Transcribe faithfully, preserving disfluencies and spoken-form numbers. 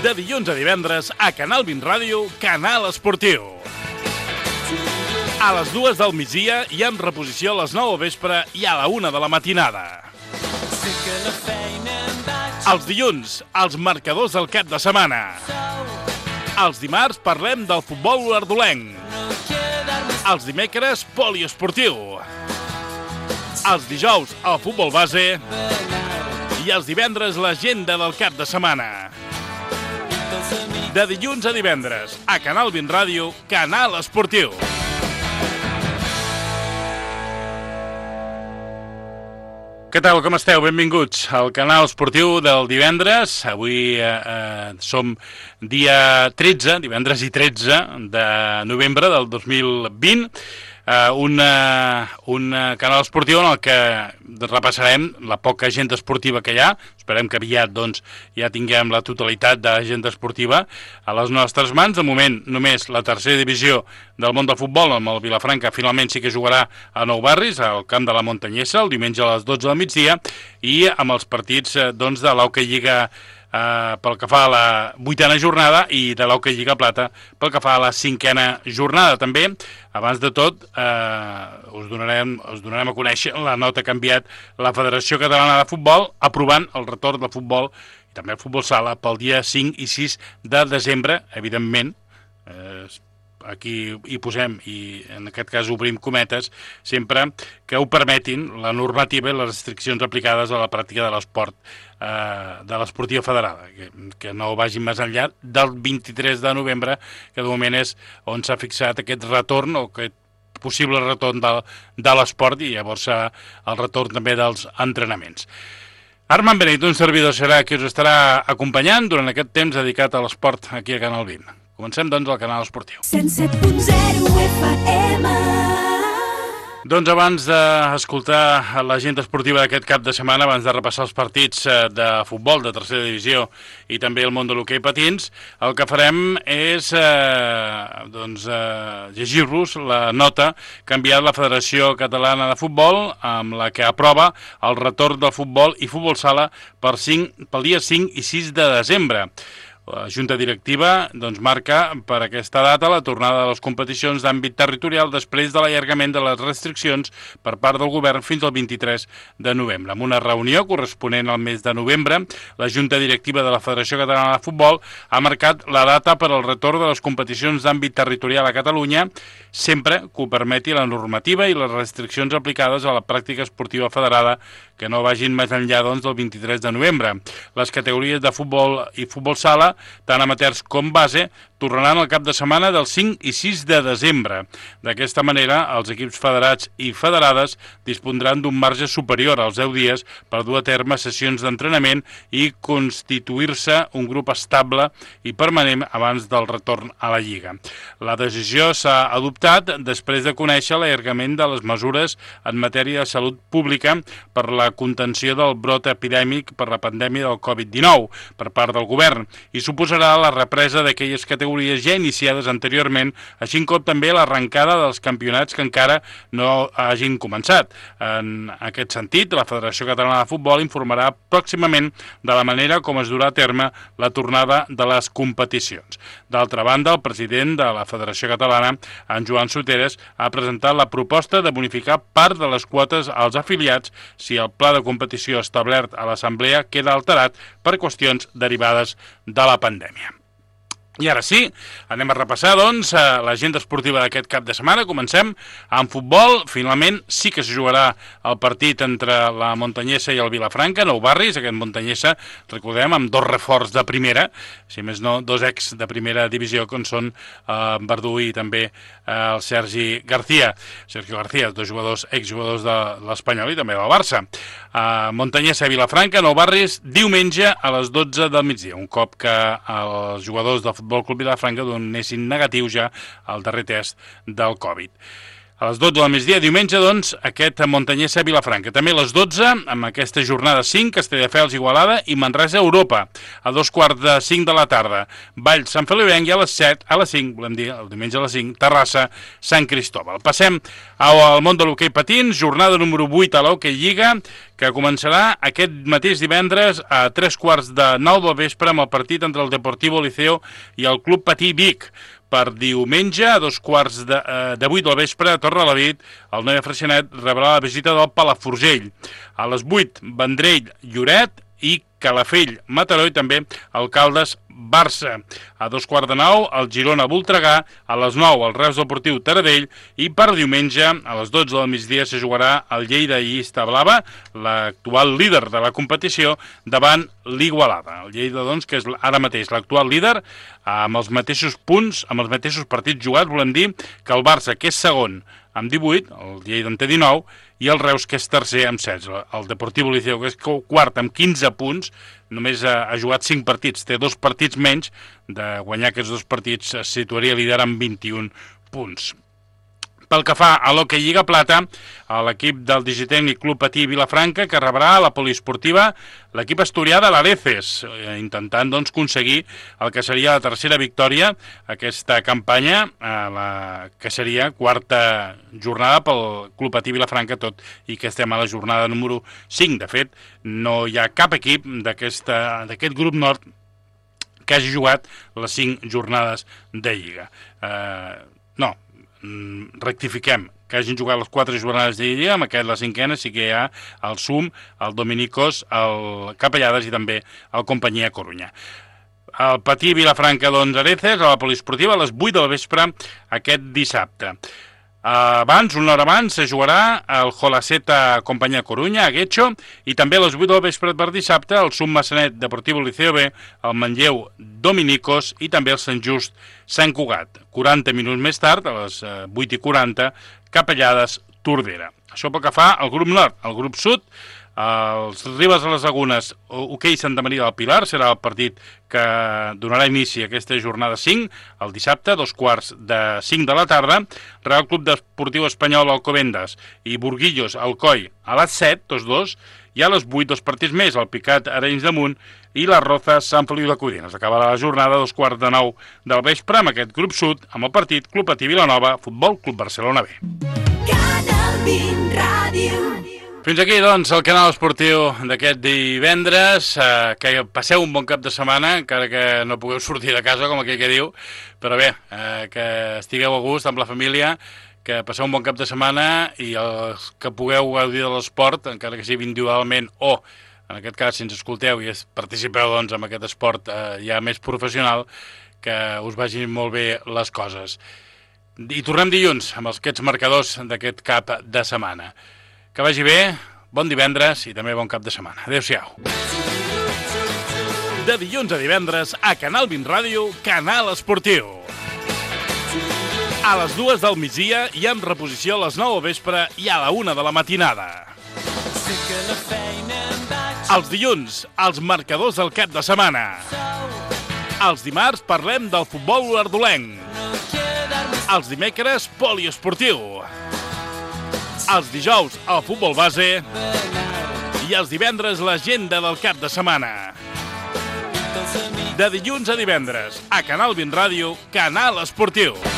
de dilluns a divendres a Canal vint Ràdio, Canal Esportiu. A les dues del migdia i amb reposició a les nou del vespre i a la una de la matinada. Els dilluns, els marcadors del cap de setmana. Els dimarts parlem del futbol olordolenc. Els dimecres, poliesportiu. Els dijous, el futbol base. I els divendres, l'agenda del cap de setmana. De dilluns a divendres, a Canal vint Ràdio, Canal Esportiu. Què tal, com esteu? Benvinguts al Canal Esportiu del divendres. Avui eh, eh, som dia tretze, divendres i tretze de novembre del dos mil vint. Uh, un, uh, un uh, canal esportiu en el que repassarem la poca agenda esportiva que hi ha. Esperem que aviat doncs, ja tinguem la totalitat d'agenda esportiva a les nostres mans. De moment, només la tercera divisió del món del futbol, amb el Vilafranca, finalment sí que jugarà a Nou Barris, al camp de la Montanyesa, el diumenge a les dotze del migdia, i amb els partits doncs, de l'Hockey Lliga Uh, pel que fa a la vuitena jornada i de l'Hockey Lliga Plata pel que fa a la cinquena jornada. També, abans de tot, uh, us, donarem, us donarem a conèixer la nota que ha enviat la Federació Catalana de Futbol aprovant el retorn del futbol i també el futbol sala pel dia cinc i sis de desembre, evidentment. Uh, aquí hi posem, i en aquest cas obrim cometes, sempre que ho permetin la normativa i les restriccions aplicades a la pràctica de l'esport, eh, de l'esportiva federada, que, que no vagin més enllà del vint-i-tres de novembre, que de moment és on s'ha fixat aquest retorn o aquest possible retorn de, de l'esport, i llavors serà el retorn també dels entrenaments. Armand Beneit, un servidor, serà qui us estarà acompanyant durant aquest temps dedicat a l'esport aquí a Canal vint. Comencem, doncs, al Canal Esportiu. cent set punt zero F M. Doncs abans d'escoltar l'agenda esportiva d'aquest cap de setmana, abans de repassar els partits de futbol de tercera divisió i també el món de l'hoquei patins, el que farem és eh, doncs, eh, llegir-vos la nota que ha enviat la Federació Catalana de Futbol, amb la que aprova el retorn del futbol i futbol sala per cinc, pel dia cinc i sis de desembre. La Junta Directiva doncs, marca per aquesta data la tornada de les competicions d'àmbit territorial després de l'allargament de les restriccions per part del govern fins al vint-i-tres de novembre. En una reunió corresponent al mes de novembre, la Junta Directiva de la Federació Catalana de Futbol ha marcat la data per al retorn de les competicions d'àmbit territorial a Catalunya, sempre que ho permeti la normativa i les restriccions aplicades a la pràctica esportiva federada, que no vagin més enllà doncs, del vint-i-tres de novembre. Les categories de futbol i futbol sala, tant amateurs com base, tornaran al cap de setmana del cinc i sis de desembre. D'aquesta manera, els equips federats i federades dispondran d'un marge superior als deu dies per dur a terme sessions d'entrenament i constituir-se un grup estable i permanent abans del retorn a la Lliga. La decisió s'ha adoptat després de conèixer l'allargament de les mesures en matèria de salut pública per la contenció del brot epidèmic per la pandèmia del covid dinou per part del govern, i suposarà la represa d'aquelles categories ja iniciades anteriorment, així com també l'arrencada dels campionats que encara no hagin començat. En aquest sentit, la Federació Catalana de Futbol informarà pròximament de la manera com es durà a terme la tornada de les competicions. D'altra banda, el president de la Federació Catalana, en Joan Soteres, ha presentat la proposta de bonificar part de les quotes als afiliats si el pla de competició establert a l'Assemblea queda alterat per qüestions derivades de la pandèmia. I ara sí, anem a repassar, doncs, l'agenda esportiva d'aquest cap de setmana. Comencem amb futbol. Finalment sí que se jugarà el partit entre la Montanyesa i el Vilafranca, Nou Barris. Aquest Montanyesa, recordem, amb dos reforts de primera, si més no, dos ex de primera divisió, com són eh, Verdú i també eh, el Sergi García. Sergio García, dos jugadors, exjugadors de l'Espanyol i també del Barça. Eh, Montanyesa i Vilafranca, Nou Barris, diumenge a les dotze del migdia, un cop que els jugadors del Futbol Club Vilafranca donessin negatiu ja al darrer test del Covid. A les dotze del migdia, diumenge, doncs, aquest Montanyesa Vilafranca. També a les dotze, amb aquesta jornada cinc, Castelldefels Igualada i Manresa Europa. A dos quarts de cinc de la tarda, Valls Sant Feliuenc, i a les set, a les cinc, volem dir, el diumenge a les cinc, Terrassa Sant Cristòbal. Passem al món de l'hoquei patins, jornada número vuit a l'Hockey Lliga, que començarà aquest mateix divendres a tres quarts de nou del vespre amb el partit entre el Deportivo Liceo i el Club Patí Vic. Per diumenge, a dos quarts de, eh, de vuit del vespre, a Torrelavit, el Noia Freixenet rebrà la visita del Palafrugell. A les vuit, Vendrell, Lloret i Calafell, Mataró, i també Alcaldes, Barça. A dos quarts de nou, el Girona Voltregà, a les nou, el Reus Deportiu Taradell, i per diumenge, a les dotze del migdia, se jugarà el Lleida Llista Blava, l'actual líder de la competició, davant l'Igualada. El Lleida, doncs, que és ara mateix l'actual líder, amb els mateixos punts, amb els mateixos partits jugats, volem dir que el Barça, que és segon, amb divuit, el Lleida en té dinou, i el Reus, que és tercer, amb setze. El Deportivo Liceo, que és quart, amb quinze punts, només ha, ha jugat cinc partits, té dos partits menys, de guanyar aquests dos partits es situaria líder amb vint-i-un punts. Pel que fa a l'Hockey Lliga Plata, a l'equip del Digitècnic Club Patí Vilafranca, que rebrà a la poliesportiva l'equip asturià de l'Areces, intentant doncs, aconseguir el que seria la tercera victòria, aquesta campanya, la, que seria quarta jornada pel Club Patí Vilafranca, tot i que estem a la jornada número cinc. De fet, no hi ha cap equip d'aquest grup nord que hagi jugat les cinc jornades de Lliga. Eh, no, rectifiquem, que hagin jugat les quatre jornades de Lliga, amb aquest la cinquena sí que hi ha el Sum, el Dominicos, el Capellades i també el Companyia Corunya. El Patí Vilafranca doncs Areces, a la poliesportiva, a les vuit del vespre aquest dissabte. Abans, una hora abans, se jugarà el Jolaceta Companyia Corunya, a Guecho, i també a les vuit del vespre per dissabte el Sum Massanet Deportivo Liceo B, el Manlleu Dominicos i també el Sant Just Sant Cugat. quaranta minuts més tard, a les vuit i quaranta, Capellades Tordera. Això pel que fa al grup nord. El grup sud, els Ribes de les Lagunes, hoquei Santa Maria del Pilar, serà el partit que donarà inici a aquesta jornada cinc, el dissabte, dos quarts de cinc de la tarda. Real Club Deportiu Espanyol Alcobendas i Burguillos Alcoi a les set, tots dos, i a les vuit dos partits més, el Picat Arenys de Munt i la Rozas Sant Feliu de Codines. Acabarà la jornada a dos quarts de nou del vespre amb aquest grup sud, amb el partit Club Patí Vilanova, Futbol Club Barcelona B. Canal vint Ràdio. Fins aquí, doncs, el canal esportiu d'aquest divendres. Eh, que passeu un bon cap de setmana, encara que no pugueu sortir de casa, com aquell que diu, però bé, eh, que estigueu a gust amb la família, que passeu un bon cap de setmana i els que pugueu gaudir de l'esport, encara que sigui individualment o, en aquest cas, si ens escolteu i participeu doncs, en aquest esport eh, ja més professional, que us vagin molt bé les coses. I tornem dilluns amb els aquests marcadors d'aquest cap de setmana. Que vagi bé, bon divendres i també bon cap de setmana. Adéu-siau. De dilluns a divendres a Canal vint Ràdio, Canal Esportiu. A les dues del migdia i amb reposició a les nou del vespre i a la una de la matinada. Els dilluns, els marcadors del cap de setmana. Els dimarts parlem del futbol ardolenc. Els dimecres, poliesportiu. Els dijous, el futbol base. I els divendres, l'agenda del cap de setmana. De dilluns a divendres, a Canal vint Ràdio, Canal Esportiu.